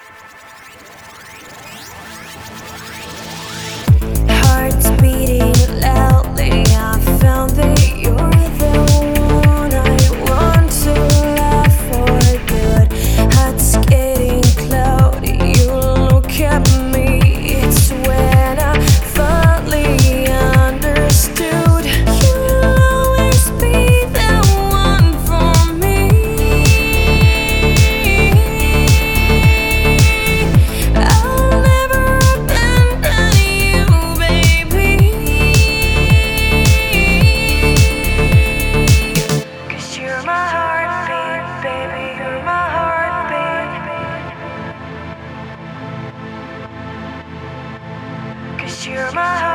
Hearts beating loudly, I found that you're the one I want to love for good. Hearts getting cloudy, you look at me, it's when I finally understood. You'll always be the one for me. I'll never abandon you, baby. 'Cause you're my heartbeat, baby, you're my heartbeat. 'Cause you're my